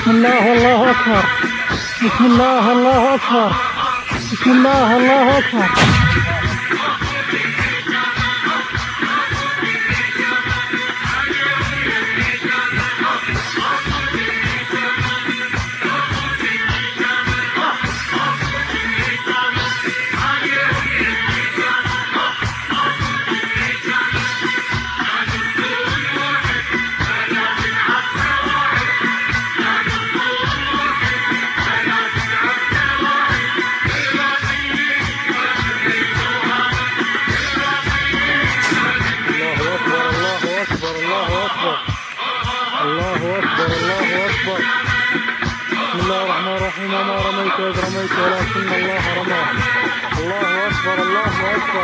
بسم الله والله أكبر. بسم الله الله أكبر. بسم الله الله أكبر. الله أكبر الله أكبر. بسم الله الرحمن الرحيم. وما رميت إذ رميت ولكن الله رمى. الله أكبر الله أكبر.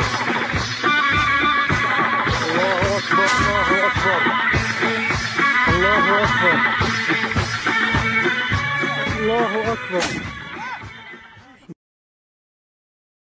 الله أكبر الله أكبر. الله أكبر الله أكبر.